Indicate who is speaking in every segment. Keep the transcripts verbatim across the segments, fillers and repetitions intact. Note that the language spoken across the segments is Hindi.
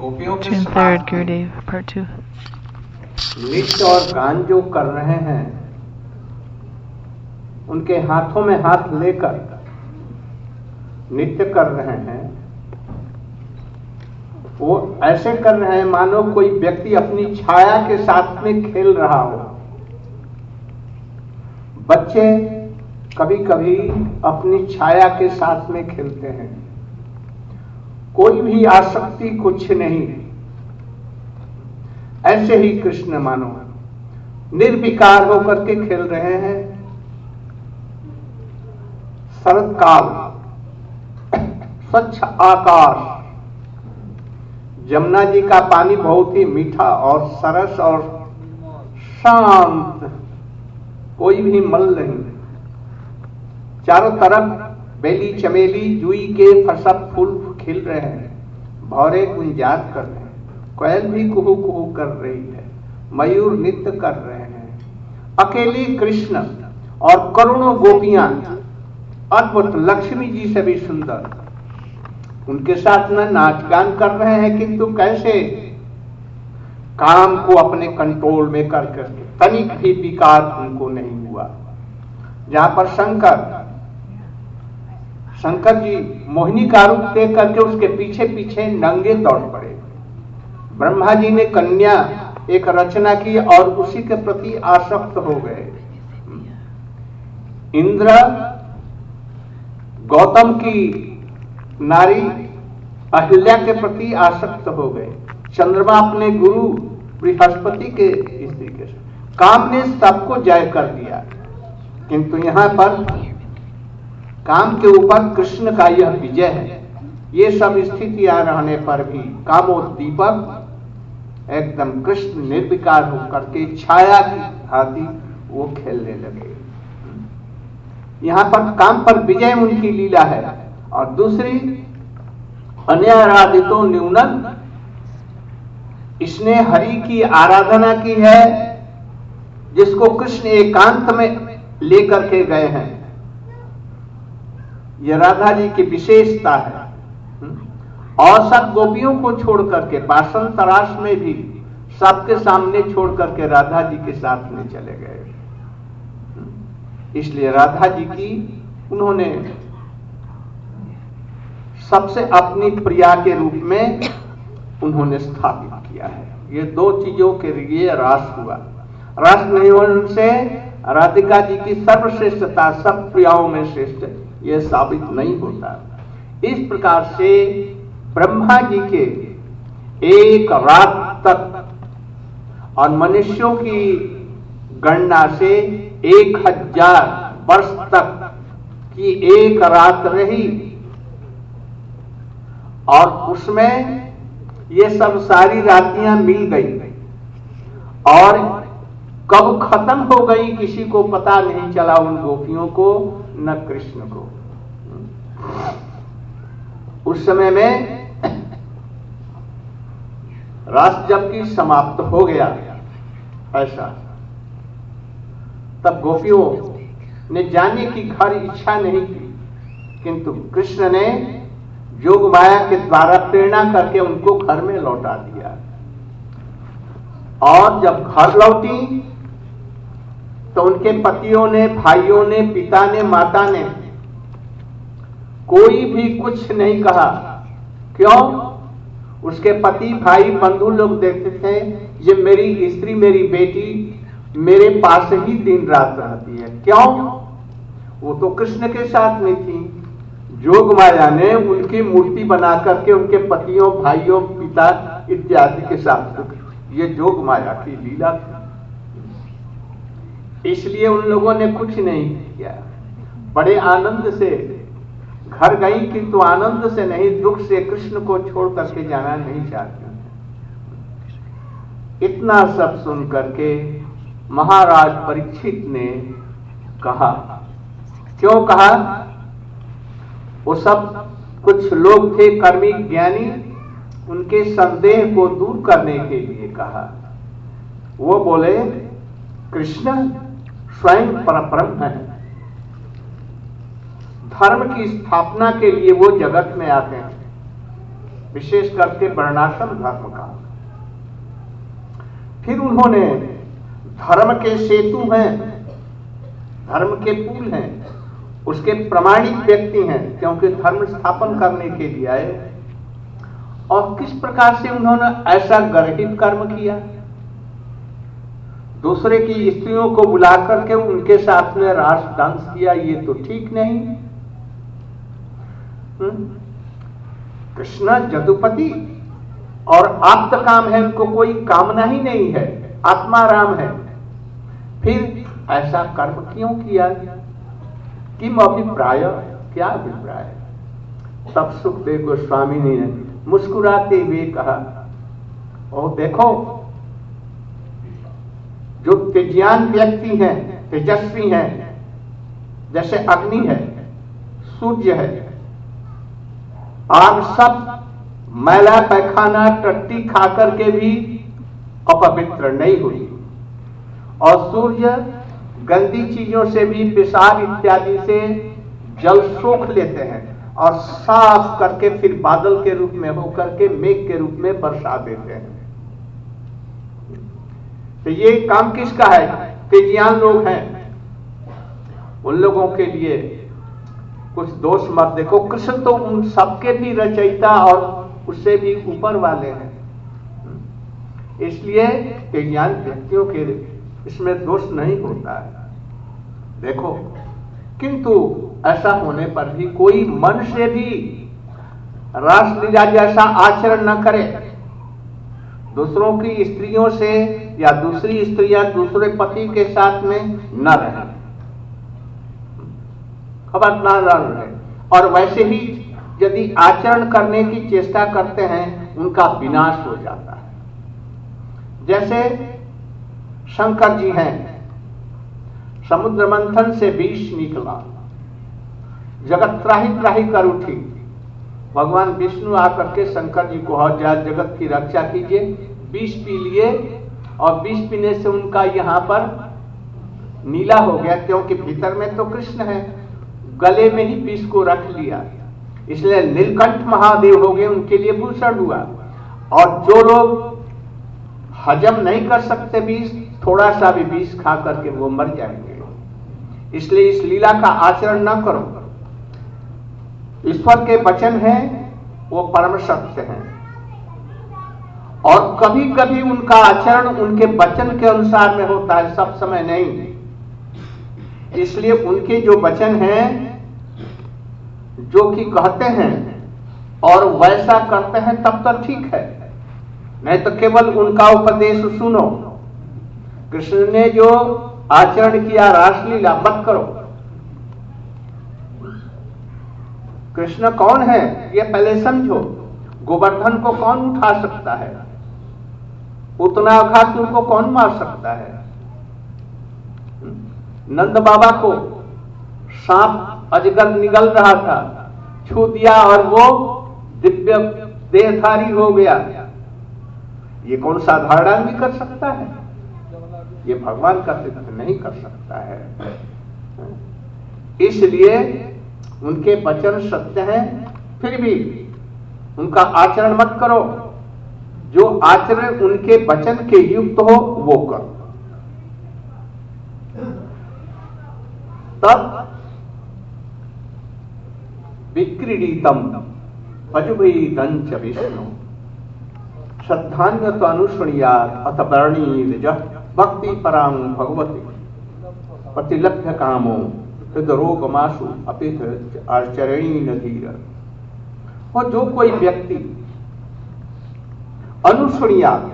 Speaker 1: गोपियों के
Speaker 2: June third, Gurudev, part two.
Speaker 1: नृत्य और गान जो कर रहे हैं, उनके हाथों में हाथ लेकर नृत्य कर रहे हैं, वो ऐसे कर रहे हैं मानो कोई व्यक्ति अपनी छाया के साथ में खेल रहा हो। बच्चे कभी कभी अपनी छाया के साथ में खेलते हैं, कोई भी आसक्ति कुछ नहीं। ऐसे ही कृष्ण मानो निर्विकार होकर के खेल रहे हैं। शरद काल, स्वच्छ आकाश, जमुना जी का पानी बहुत ही मीठा और सरस और शांत, कोई भी मल नहीं। चारों तरफ बेली चमेली जुई के फसब फूल खिल रहे हैं, भौरे गुंजार कर रहे हैं, कोयल भी कुहू कुहू कर रही है, मयूर नृत्य कर रहे हैं। अकेली कृष्ण और करोड़ों गोपियां अद्भुत, लक्ष्मी जी से भी सुंदर, उनके साथ में नाच गान कर रहे हैं। किंतु कैसे काम को अपने कंट्रोल में कर करके तनिक भी विकार उनको नहीं हुआ। जहां पर शंकर शंकर जी मोहिनी का रूप देख करके उसके पीछे पीछे नंगे दौड़ पड़े। ब्रह्मा जी ने कन्या एक रचना की और उसी के प्रति आसक्त हो गए। इंद्र गौतम की नारी अहिल्या के प्रति आसक्त हो गए। चंद्रमा अपने गुरु बृहस्पति के स्त्री के साथ, काम ने सबको जय कर दिया। किंतु यहां पर काम के ऊपर कृष्ण का यह विजय है। ये सब स्थितियां रहने पर भी कामोद्दीपक एकदम कृष्ण निर्विकार होकर के छाया की भांति वो खेलने लगे। यहां पर काम पर विजय उनकी लीला है। और दूसरी, अन्याराधितो न्यूनन, इसने हरि की आराधना की है जिसको कृष्ण एकांत में लेकर के गए हैं। यह राधा जी की विशेषता है। और सब गोपियों को छोड़ करके बासन तराश में भी सबके सामने छोड़ करके राधा जी के साथ में चले गए। इसलिए राधा जी की उन्होंने सबसे अपनी प्रिया के रूप में उन्होंने स्थापित किया है। ये दो चीजों के लिए रास हुआ। रास नहीं होने से राधिका जी की सर्वश्रेष्ठता, सब प्रियाओं में श्रेष्ठ, यह साबित नहीं होता। इस प्रकार से ब्रह्मा जी के एक रात तक और मनुष्यों की गणना से एक हजार वर्ष तक की एक रात रही। और उसमें ये सब सारी रातियां मिल गई और कब खत्म हो गई किसी को पता नहीं चला, उन गोपियों को न कृष्ण को। उस समय में रास जबकि समाप्त हो गया ऐसा, तब गोपियों ने जाने की घर इच्छा नहीं की। किंतु कृष्ण ने जोग माया के द्वारा प्रेरणा करके उनको घर में लौटा दिया। और जब घर लौटी तो उनके पतियों ने, भाइयों ने, पिता ने, माता ने कोई भी कुछ नहीं कहा। क्यों? उसके पति, भाई, बंधु लोग देखते थे ये मेरी स्त्री, मेरी बेटी मेरे पास ही दिन रात रहती है। क्यों? वो तो कृष्ण के साथ में थी। जोग माया ने उनकी मूर्ति बना करके उनके पतियों, भाइयों, पिता इत्यादि के साथ, ये जोग माया की लीला थी। इसलिए उन लोगों ने कुछ नहीं किया। बड़े आनंद से घर गई, किंतु आनंद से नहीं, दुख से कृष्ण को छोड़ करके जाना नहीं चाहती। इतना सब सुन करके महाराज परीक्षित ने कहा। क्यों कहा? वो सब कुछ लोग थे कर्मी ज्ञानी, उनके संदेह को दूर करने के लिए कहा। वो बोले कृष्ण स्वयं परब्रह्म है, धर्म की स्थापना के लिए वो जगत में आते हैं। विशेष करके वर्णाश्रम धर्म का। फिर उन्होंने धर्म के सेतु हैं, धर्म के पुल हैं, उसके प्रमाणिक व्यक्ति हैं, क्योंकि धर्म स्थापन करने के लिए आए। और किस प्रकार से उन्होंने ऐसा गर्हित कर्म किया, दूसरे की स्त्रियों को बुला करके उनके साथ में रास डांस किया, ये तो ठीक नहीं। कृष्ण जदुपति और आप्त काम है, उनको कोई कामना ही नहीं है, आत्मा राम है, फिर ऐसा कर्म क्यों किया? किम अभिप्राय, क्या अभिप्राय? तब सुखदेव गोस्वामी ने मुस्कुराते हुए कहा, ओ देखो, जो तेजयान व्यक्ति हैं, तेजस्वी हैं, जैसे अग्नि है, सूर्य है, आग सब मैला पैखाना टट्टी खाकर के भी अपवित्र नहीं हुई, और सूर्य गंदी चीजों से भी, पेशाब इत्यादि से जल सोख लेते हैं और साफ करके फिर बादल के रूप में होकर के मेघ के रूप में बरसा देते हैं। तो ये काम किसका है? तेजियान लोग हैं, उन लोगों के लिए कुछ दोष मत देखो। कृष्ण तो उन सबके भी रचयिता और उससे भी ऊपर वाले हैं, इसलिए तेजियान व्यक्तियों के इसमें दोष नहीं होता है। देखो, किंतु ऐसा होने पर भी कोई मन से भी रासलीला जैसा आचरण न करे, दूसरों की स्त्रियों से या दूसरी स्त्रियां दूसरे पति के साथ में न रहे, खबरदार रहे, और वैसे ही यदि आचरण करने की चेष्टा करते हैं उनका विनाश हो जाता है। जैसे शंकर जी हैं, समुद्र मंथन से विष निकला, जगत त्राही त्राही कर उठी, भगवान विष्णु आकर के शंकर जी को और जा जगत की रक्षा कीजिए, विष पी लिए, और विष पीने से उनका यहां पर नीला हो गया, क्योंकि भीतर में तो कृष्ण है, गले में ही विष को रख लिया, इसलिए नीलकंठ महादेव हो गए, उनके लिए भूषण हुआ। और जो लोग हजम नहीं कर सकते विष, थोड़ा सा भी विष खा करके वो मर जाएंगे, इसलिए इस लीला का आचरण न करो। ईश्वर के वचन हैं, वो परम सत्य हैं, और कभी कभी उनका आचरण उनके वचन के अनुसार में होता है, सब समय नहीं। इसलिए उनके जो वचन हैं, जो कि कहते हैं और वैसा करते हैं, तब तक ठीक है, नहीं तो केवल उनका उपदेश सुनो। कृष्ण ने जो आचरण किया रासलीला मत करो। कृष्ण कौन है ये पहले समझो। गोवर्धन को कौन उठा सकता है? उतना अघासुर को कौन मार सकता है? नंद बाबा को सांप अजगर निगल रहा था, छू दिया और वो दिव्य देहधारी हो गया। ये कौन साधारण आदमी कर सकता है? ये भगवान का सिद्ध नहीं कर सकता है। इसलिए उनके वचन सत्य हैं, फिर भी उनका आचरण मत करो। जो आचरण उनके वचन के युक्त हो वो करो। तब विक्रीडितम अजुभीतं च विष्णु श्रद्धान्य तो अनुष्णीयात् अथ वर्णीर्ज भक्ति परां भगवती प्रतिलभ्य कामो हृदरोगमाशु अपित आश्चर्यणी नधीर। और जो कोई व्यक्ति अनुष्णीयात्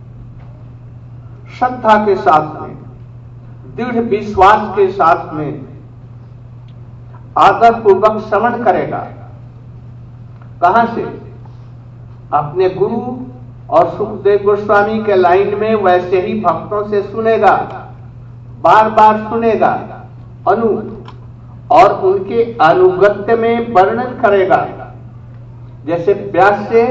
Speaker 1: श्रद्धा के साथ में, दृढ़ विश्वास के साथ में आदर पूर्वक श्रवण करेगा, कहां से? अपने गुरु और सुखदेव गोस्वामी के लाइन में वैसे ही भक्तों से सुनेगा, बार बार सुनेगा, अनु और उनके अनुगत्य में वर्णन करेगा। जैसे व्यास से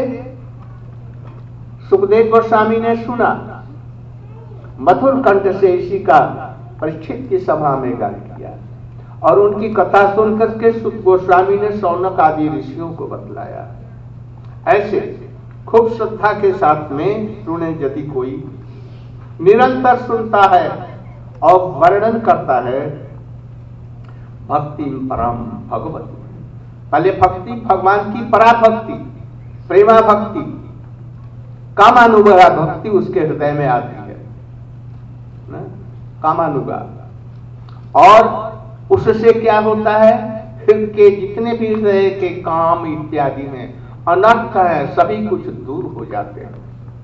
Speaker 1: सुखदेव गोस्वामी ने सुना, मधुर कंठ से इसी का परीक्षित की सभा में गान किया, और उनकी कथा सुनकर के सुख गोस्वामी ने शौनक आदि ऋषियों को बतलाया। ऐसे खूब श्रद्धा के साथ में सुने यदि कोई, निरंतर सुनता है और वर्णन करता है भक्ति परम भगवती। पहले भक्ति भगवान की पराभक्ति, प्रेमा भक्ति, कामानुगा भक्ति उसके हृदय में आती है ना? कामानुगा। और उससे क्या होता है, हृदय के जितने भी हृदय के काम इत्यादि में अनर्थ है सभी कुछ दूर हो जाते हैं।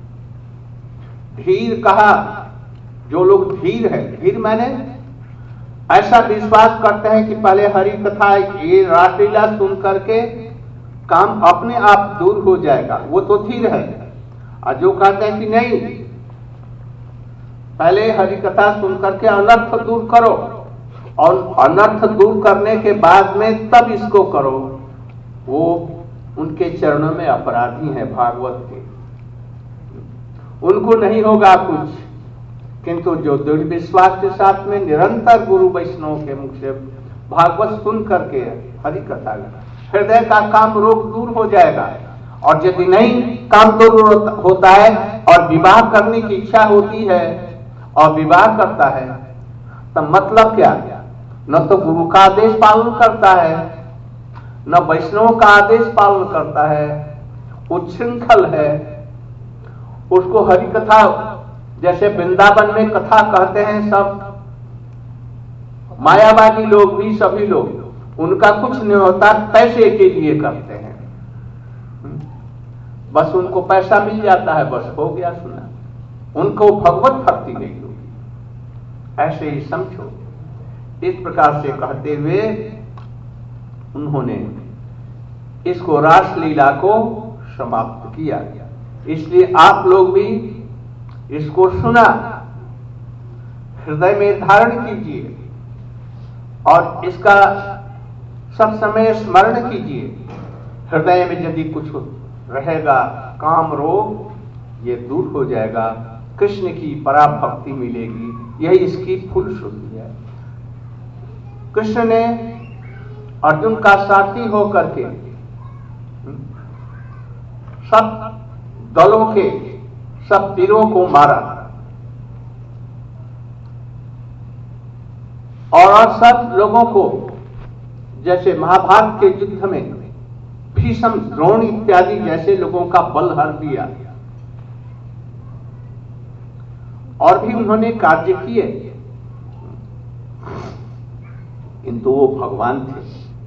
Speaker 1: धीर कहा, जो लोग धीर है, धीर माने ऐसा विश्वास करते हैं कि पहले हरि कथा ये रासलीला सुन करके काम अपने आप दूर हो जाएगा, वो तो धीर है। और जो कहते हैं कि नहीं, पहले हरि कथा सुन करके अनर्थ दूर करो और अनर्थ दूर करने के बाद में तब इसको करो, वो उनके चरणों में अपराधी हैं भागवत के, उनको नहीं होगा कुछ। किंतु जो दृढ़ विश्वास के साथ में निरंतर गुरु वैष्णव के मुख से भागवत सुन करके हरि कथा, हृदय का काम रोग दूर हो जाएगा। और यदि नहीं काम दूर होता है और विवाह करने की इच्छा होती है और विवाह करता है, तब मतलब क्या, न तो गुरु का आदेश पालन करता है, न वैष्णव का आदेश पालन करता है, उच्छृंखल है। उसको हरि कथा, जैसे वृंदावन में कथा कहते हैं सब मायावादी लोग भी, सभी लोग, उनका कुछ नहीं होता, पैसे के लिए करते हैं, बस उनको पैसा मिल जाता है, बस हो गया सुना, उनको भगवत भक्ति नहीं होगी, ऐसे ही समझो। इस प्रकार से कहते हुए उन्होंने इसको रासलीला को समाप्त किया। इसलिए आप लोग भी इसको सुना, हृदय में धारण कीजिए और इसका सब समय स्मरण कीजिए। हृदय में यदि कुछ रहेगा काम रोग, ये दूर हो जाएगा, कृष्ण की पराभक्ति मिलेगी, यही इसकी फलश्रुति है। कृष्ण ने अर्जुन का साथी होकर के सब दलों के, सब वीरों को मारा और सब लोगों को, जैसे महाभारत के युद्ध में भीष्म, द्रोण इत्यादि जैसे लोगों का बल हर दिया। और भी उन्होंने कार्य किए, किंतु वो भगवान थे,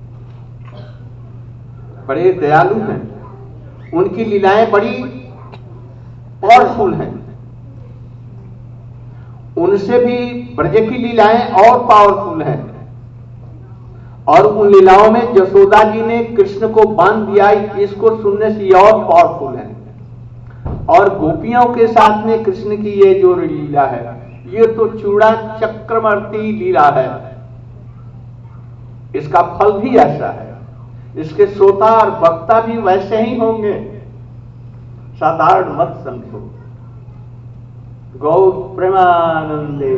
Speaker 1: बड़े दयालु हैं, उनकी लीलाएं बड़ी पावरफुल हैं। उनसे भी ब्रज की लीलाएं और पावरफुल हैं। और उन लीलाओं में यशोदा जी ने कृष्ण को बांध दिया, इसको सुनने से और पावरफुल है। और गोपियों के साथ में कृष्ण की ये जो लीला है, ये तो चूड़ा चक्रवर्ती लीला है। इसका फल भी ऐसा है, इसके श्रोता और वक्ता भी वैसे ही होंगे, साधारण मत समझो। गौ प्रेमानंदे।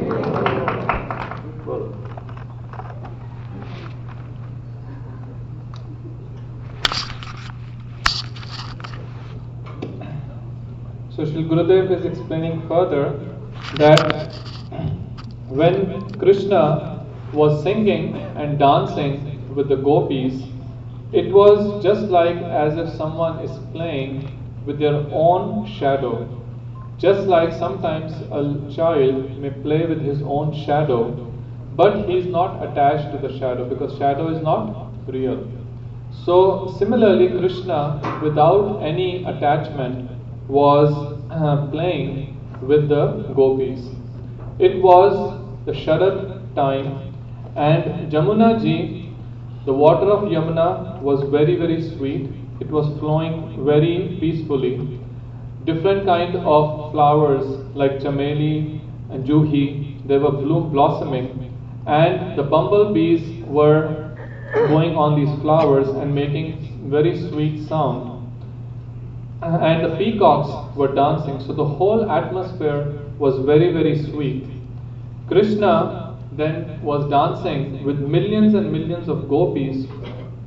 Speaker 3: So Shri Gurudev is explaining further that when Krishna was singing and dancing with the gopis, it was just like as if someone is playing with their own shadow. Just like sometimes a child may play with his own shadow, but he is not attached to the shadow because shadow is not real. So similarly, Krishna, without any attachment, was uh, playing with the gopis. It was the Sharad time, and Jamuna ji, the water of Yamuna was very very sweet. It was flowing very peacefully. Different kind of flowers like chameli and juhi, they were bloom blossoming, and the bumblebees were going on these flowers and making very sweet sound. And the peacocks were dancing, so the whole atmosphere was very very sweet. Krishna then was dancing with millions and millions of gopis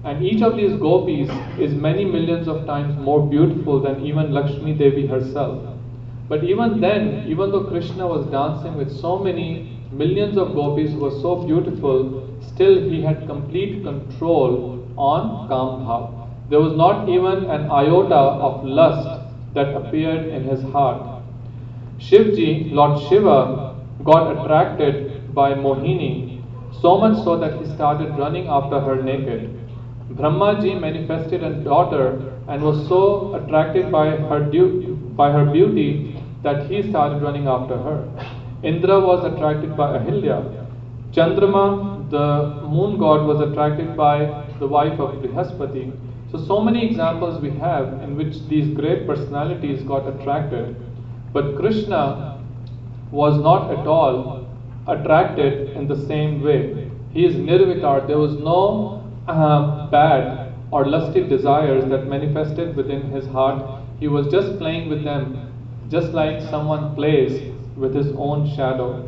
Speaker 3: And each of these gopis is many millions of times more beautiful than even Lakshmi Devi herself. But even then, even though Krishna was dancing with so many millions of gopis who were so beautiful, still he had complete control on Kam Bhav. There was not even an iota of lust that appeared in his heart. Shivji, Lord Shiva, got attracted by Mohini, so much so that he started running after her naked. Brahmaji manifested a daughter and was so attracted by her, du- by her beauty that he started running after her. Indra was attracted by Ahilya. Chandrama, the moon god, was attracted by the wife of Brihaspati. So, so many examples we have in which these great personalities got attracted. But Krishna was not at all attracted in the same way. He is nirvikar. There was no uh, bad or lusty desires that manifested within his heart. He was just playing with them, just like someone plays with his own shadow.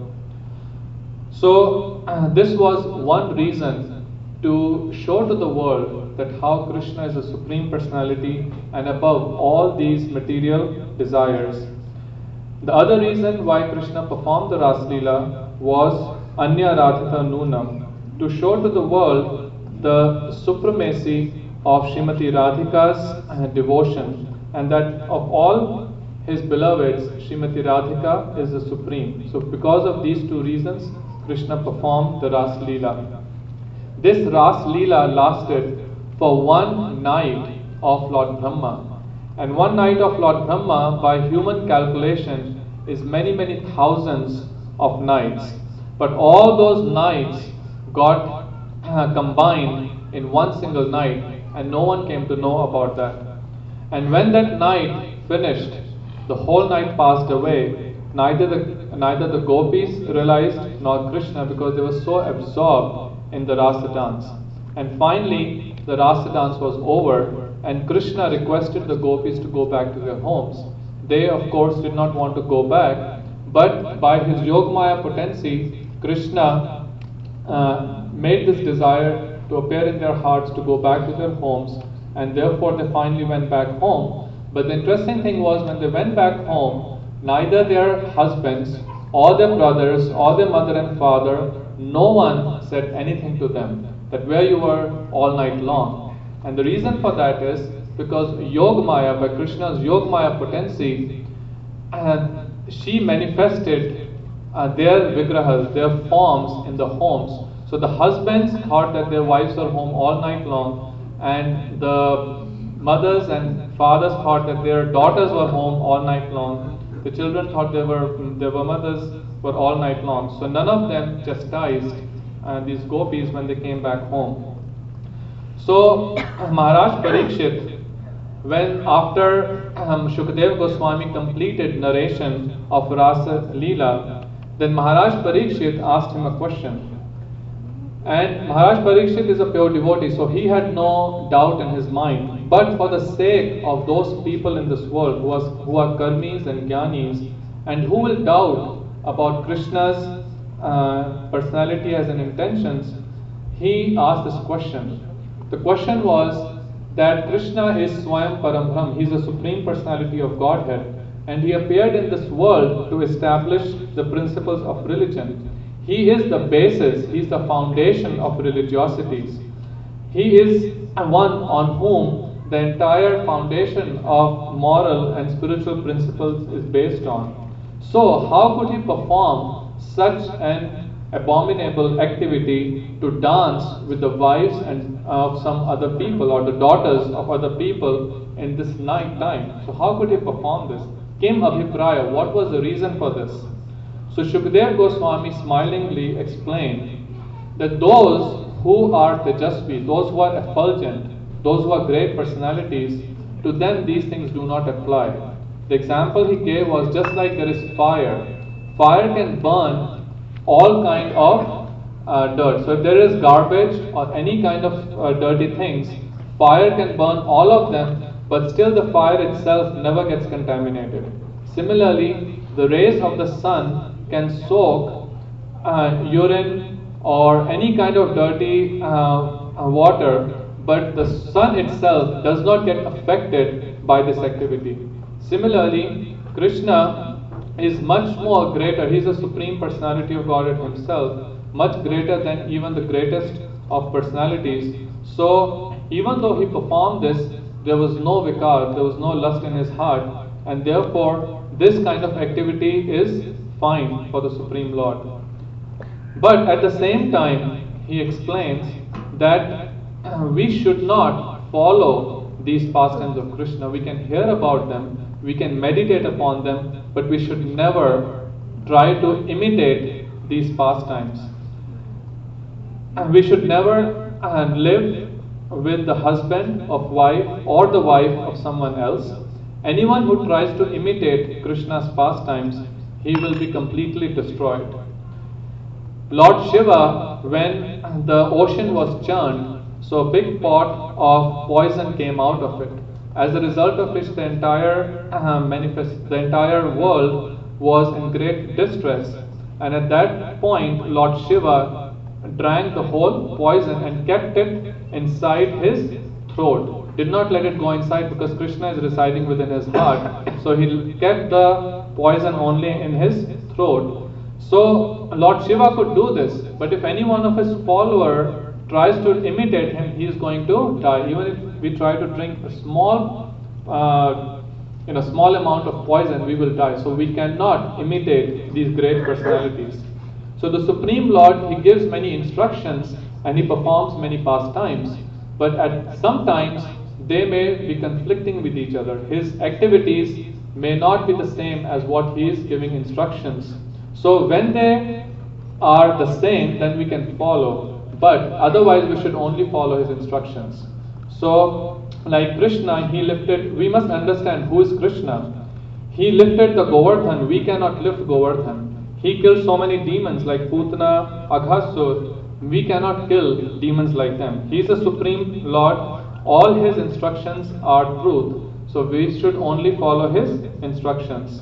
Speaker 3: So uh, this was one reason to show to the world that how Krishna is a supreme personality and above all these material desires. The other reason why Krishna performed the Ras Leela was Anya Radhita Nunam, to show to the world the supremacy of Srimati Radhika's uh, devotion, and that of all his beloveds, Srimati Radhika is the supreme. So because of these two reasons, Krishna performed the Ras Leela. This Ras Leela lasted for one night of Lord Brahma. And one night of Lord Brahma, by human calculation, is many, many thousands of nights. But all those nights got uh, combined in one single night, and no one came to know about that. And when that night finished, the whole night passed away. Neither the, neither the gopis realized nor Krishna, because they were so absorbed in the Rasa dance. And finally, the Rasa dance was over, and Krishna requested the gopis to go back to their homes. They, of course, did not want to go back, but by his Yogamaya potency, Krishna uh, made this desire to appear in their hearts to go back to their homes, and therefore they finally went back home. But the interesting thing was, when they went back home, neither their husbands or their brothers or their mother and father, no one said anything to them that where you were all night long. And the reason for that is because Yogamaya, by Krishna's Yogamaya potency, uh, she manifested uh, their vigrahas, their forms in the homes. So the husbands thought that their wives were home all night long, and the mothers and fathers thought that their daughters were home all night long. The children thought they were, their mothers were all night long. So none of them chastised uh, these gopis when they came back home. So Maharaj Parikshit, when after um, Shukadeva Goswami completed narration of Rasa Leela, then Maharaj Parikshit asked him a question. And Maharaj Parikshit is a pure devotee, so he had no doubt in his mind. But for the sake of those people in this world who are, who are karmis and jnanis, and who will doubt about Krishna's uh, personality as and intentions, he asked this question. The question was that Krishna is Swayam Param, he is the supreme personality of Godhead, and he appeared in this world to establish the principles of religion. He is the basis, he is the foundation of religiosities. He is one on whom the entire foundation of moral and spiritual principles is based on. So how could he perform such an abominable activity to dance with the wives and of some other people, or the daughters of other people in this night time? So how could he perform this? Kim Abhipraya, what was the reason for this? So Shukadeva Goswami smilingly explained that those who are Tejasvi, those who are effulgent, those who are great personalities, to them these things do not apply. The example he gave was just like there is fire. Fire can burn all kind of uh, dirt. So if there is garbage or any kind of uh, dirty things, fire can burn all of them, but still the fire itself never gets contaminated. Similarly, the rays of the sun can soak uh, urine or any kind of dirty uh, uh, water, but the sun itself does not get affected by this activity. Similarly, Krishna is much more greater. He is the Supreme Personality of Godhead himself, much greater than even the greatest of personalities. So, even though he performed this, there was no vikar, there was no lust in his heart, and therefore this kind of activity is fine for the Supreme Lord. But at the same time, he explains that we should not follow these pastimes of Krishna. We can hear about them, we can meditate upon them, but we should never try to imitate these pastimes. And we should never uh, live with the husband of wife or the wife of someone else. Anyone who tries to imitate Krishna's pastimes, he will be completely destroyed. Lord Shiva, when the ocean was churned, so a big pot of poison came out of it, as a result of which the entire uh, manifest, the entire world was in great distress. And at that point, Lord Shiva drank the whole poison and kept it inside his throat. Did not let it go inside because Krishna is residing within his heart. So he kept the poison only in his throat. So Lord Shiva could do this, but if any one of his follower tries to imitate him, he is going to die. Even if we try to drink a small, uh, you know, small amount of poison, we will die. So we cannot imitate these great personalities. So the Supreme Lord, he gives many instructions and he performs many pastimes, but at sometimes they may be conflicting with each other. His activities may not be the same as what he is giving instructions. So when they are the same, then we can follow, but otherwise we should only follow his instructions. So like Krishna, he lifted, we must understand who is Krishna. He lifted the Govardhan, we cannot lift Govardhan. He killed so many demons like Putana, Aghasur. We cannot kill demons like them. He is the Supreme Lord. All his instructions are truth. So we should only follow his instructions.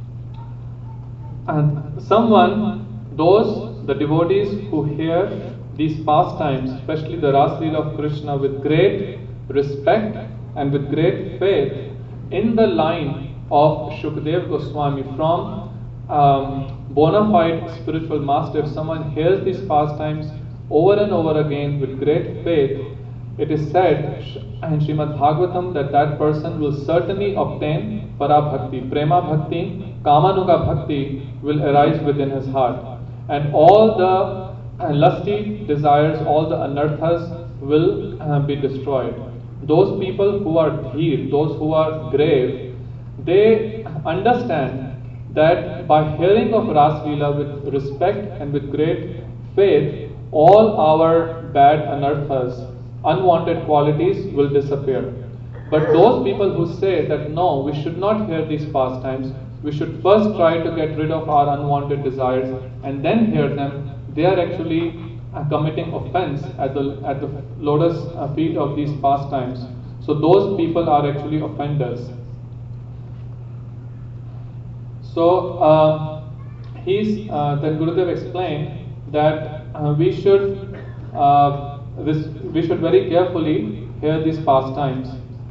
Speaker 3: And someone, those, the devotees who hear these pastimes, especially the Ras Leela of Krishna, with great respect and with great faith, in the line of Shukdev Goswami, from um, bona fide spiritual master, if someone hears these pastimes over and over again with great faith, it is said in Srimad Bhagavatam that that person will certainly obtain Parabhakti, Prema Bhakti, Kamanuga Bhakti will arise within his heart. And all the uh, lusty desires, all the anarthas will uh, be destroyed. Those people who are dheer, those who are grave, they understand that by hearing of Ras Leela with respect and with great faith, all our bad anarthas, unwanted qualities will disappear. But those people who say that no, we should not hear these pastimes, we should first try to get rid of our unwanted desires and then hear them, they are actually uh, committing offense at the, at the lotus uh, feet of these pastimes. So those people are actually offenders. So uh, he's, uh, then Gurudev explained that uh, we should uh, this, we should very carefully hear these pastimes.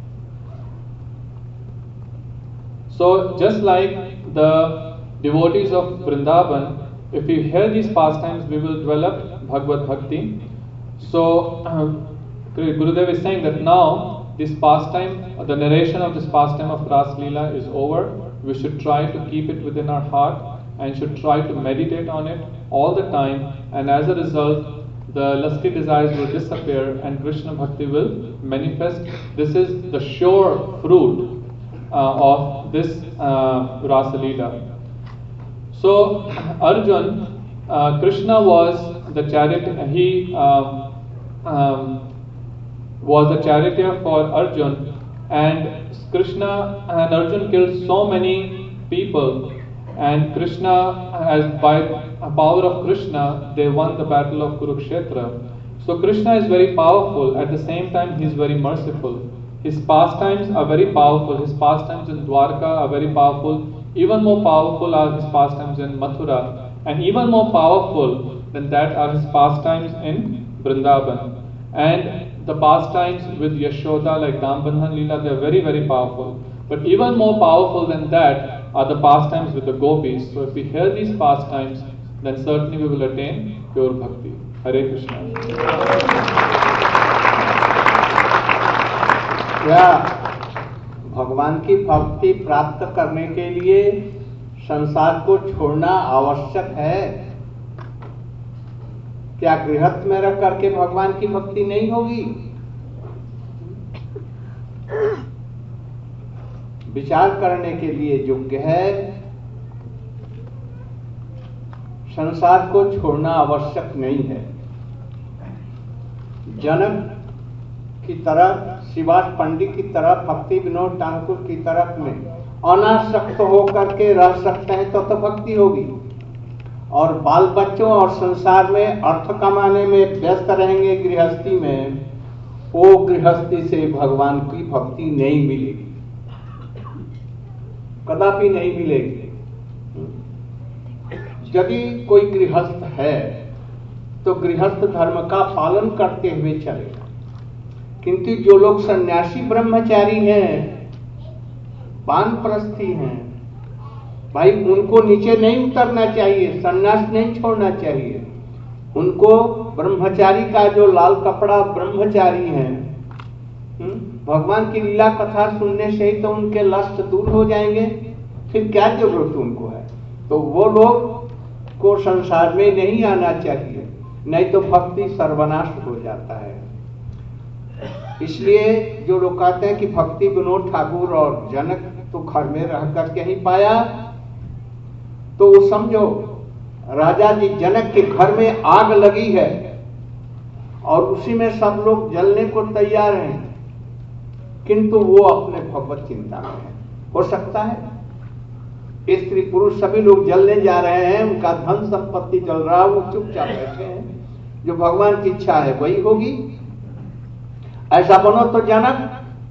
Speaker 3: So just like the devotees of Vrindavan, if we hear these pastimes, we will develop Bhagavad Bhakti. So uh, Gurudev is saying that now this pastime, the narration of this pastime of Ras Leela is over. We should try to keep it within our heart and should try to meditate on it all the time, and as a result the lusty desires will disappear and Krishna Bhakti will manifest. This is the sure fruit uh, of this uh, Rasa Leela. So Arjun, uh, Krishna was the chariot, he um, um, was the charioteer for Arjun, and Krishna and Arjun killed so many people, and Krishna, as by power of Krishna, they won the battle of Kurukshetra. So Krishna is very powerful, at the same time he is very merciful. His pastimes are very powerful, his pastimes in Dwarka are very powerful, even more powerful are his pastimes in Mathura, and even more powerful than that are his pastimes in Vrindavan. And the pastimes with Yashoda like Dambandhan Leela, they are very, very powerful. But even more powerful than that are the pastimes with the gopis. So if we hear these pastimes, then certainly we will attain pure bhakti. Hare Krishna.
Speaker 1: क्या भगवान की भक्ति प्राप्त करने के लिए संसार को छोड़ना आवश्यक है? क्या गृहस्थ में रह करके भगवान की भक्ति नहीं होगी? विचार करने के लिए योग्य है। संसार को छोड़ना आवश्यक नहीं है। जनक की तरह, शिवास पंडित की तरह, भक्ति विनोद ठाकुर की तरफ में अनासक्त होकर के रह सकते हैं तो तो भक्ति होगी। और बाल बच्चों और संसार में अर्थ कमाने में व्यस्त रहेंगे गृहस्थी में, वो गृहस्थी से भगवान की भक्ति नहीं मिलेगी, कदापि नहीं मिलेगी। यदि कोई गृहस्थ है तो गृहस्थ धर्म का पालन करते हुए चलेगा, किंतु जो लोग सन्यासी ब्रह्मचारी हैं, वानप्रस्थी हैं, भाई उनको नीचे नहीं उतरना चाहिए, सन्यास नहीं छोड़ना चाहिए। उनको ब्रह्मचारी का जो लाल कपड़ा ब्रह्मचारी हैं, भगवान की लीला कथा सुनने से ही तो उनके लक्ष्य दूर हो जाएंगे, फिर क्या जरूरत उनको है? तो वो लोग को संसार में नहीं आना चाहिए, नहीं तो भक्ति सर्वनाश हो जाता है। इसलिए जो लोग कहते हैं कि भक्ति विनोद ठाकुर और जनक तो घर में रह करके ही पाया, तो वो समझो राजा जी जनक के घर में आग लगी है और उसी में सब लोग जलने को तैयार हैं, किंतु वो अपने भगवत चिंता में है। हो सकता है स्त्री पुरुष सभी लोग जलने जा रहे हैं, उनका धन संपत्ति जल रहा है, वो चुपचाप बैठे हैं, जो भगवान की इच्छा है वही होगी। ऐसा बनो तो जनक।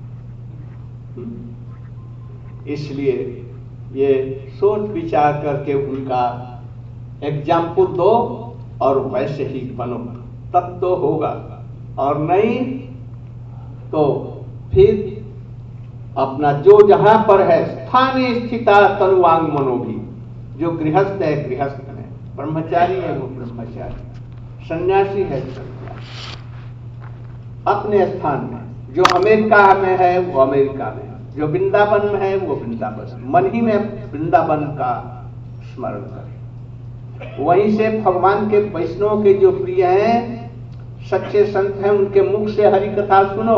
Speaker 1: इसलिए ये सोच विचार करके उनका एग्जाम्पल दो और वैसे ही बनो, तब तो होगा, और नहीं तो फिर अपना जो जहां पर है स्थानीय स्थिता तनुवांग मनोगी, जो गृहस्थ है गृहस्थ में, ब्रह्मचारी है वो ब्रह्मचारी, सन्यासी है सन्यासी, अपने स्थान में। जो अमेरिका में है वो अमेरिका में, जो वृंदावन में है वो वृंदावन, मन ही में वृंदावन का स्मरण करें। वहीं से भगवान के वैष्णव के जो प्रिय हैं, सच्चे संत हैं, उनके मुख से हरि कथा सुनो।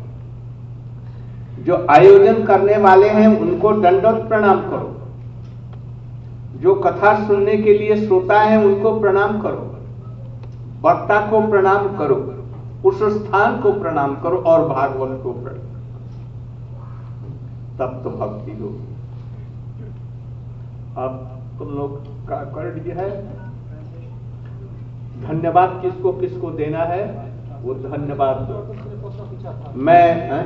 Speaker 1: जो आयोजन करने वाले हैं उनको दंडवत प्रणाम करो, जो कथा सुनने के लिए श्रोता है उनको प्रणाम करो, वक्ता को प्रणाम करो, उस स्थान को प्रणाम करो और भागवत को प्रणाम, तब तो भक्ति होगी। अब तुम लोग का कर दिया है, धन्यवाद किसको किसको देना है वो धन्यवाद दो। मैं है?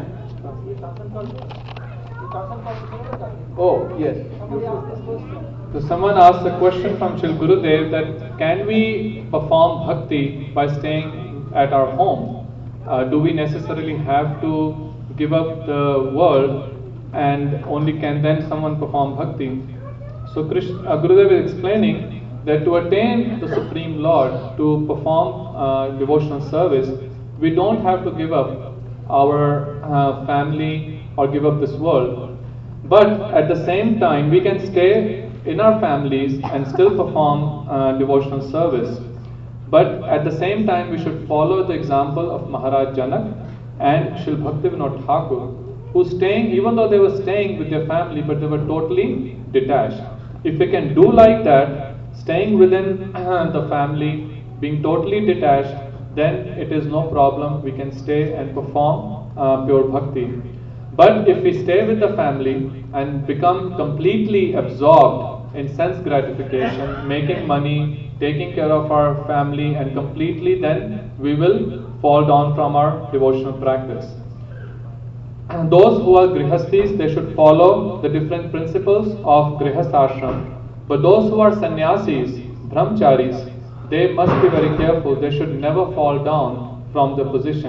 Speaker 1: Oh, yes.
Speaker 3: So someone asked a question from Shri Gurudev that can we perform bhakti by staying at our home? Uh, do we necessarily have to give up the world and only can then someone perform bhakti? So Krishna, uh, Gurudev is explaining that to attain the Supreme Lord, to perform uh, devotional service, we don't have to give up our uh, family or give up this world. But at the same time, we can stay in our families and still perform uh, devotional service. But at the same time, we should follow the example of Maharaj Janak and Srila Bhaktivinoda Thakur, who staying, even though they were staying with their family, but they were totally detached. If we can do like that, staying within uh, the family, being totally detached, then it is no problem. We can stay and perform uh, pure bhakti. But if we stay with the family and become completely absorbed in sense gratification, making money, taking care of our family, and completely, then we will fall down from our devotional practice. And those who are grihasthis, they should follow the different principles of grihastha ashram. But those who are sannyasis, brahmacharis, they must be very careful. They should never fall down from the position.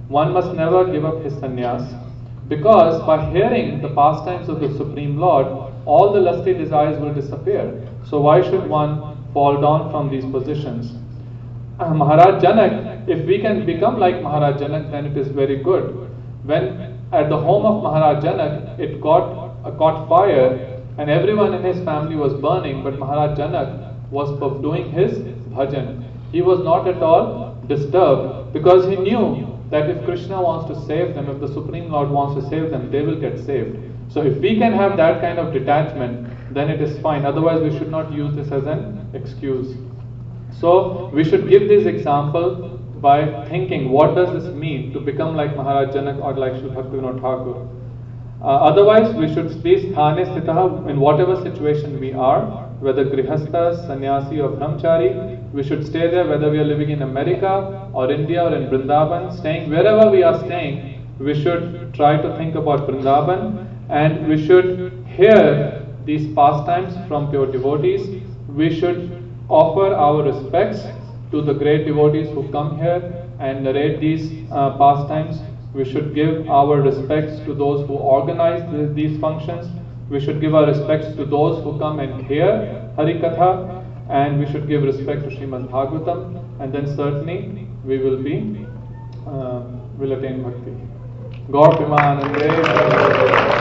Speaker 3: one must never give up his sannyas, because by hearing the pastimes of the Supreme Lord, all the lusty desires will disappear. So why should one fall down from these positions? Uh, Maharaj Janak, if we can become like Maharaj Janak, then it is very good. When at the home of Maharaj Janak, it got, uh, caught fire, and everyone in his family was burning, but Maharaj Janak was doing his bhajan. He was not at all disturbed, because he knew that if Krishna wants to save them, if the Supreme Lord wants to save them, they will get saved. So if we can have that kind of detachment, then it is fine. Otherwise, we should not use this as an excuse. So we should give this example by thinking, what does this mean to become like Maharaj Janak or like Srila Bhaktivinoda Thakur? Uh, otherwise, we should be sthane sthitaha in whatever situation we are, whether grihasthas, sannyasi or brahmachari. We should stay there, whether we are living in America or India or in Vrindavan. Staying wherever we are staying, we should try to think about Vrindavan, and we should hear these pastimes from pure devotees. We should offer our respects to the great devotees who come here and narrate these uh, pastimes. We should give our respects to those who organize th- these functions. We should give our respects to those who come and hear Hari Katha, and we should give respect to Srimad Bhagavatam, and then certainly we will be, uh, will attain bhakti. Gaur Premanande.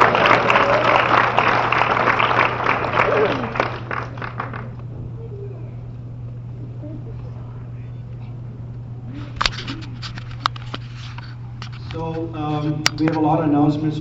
Speaker 4: So um, we have a lot of announcements.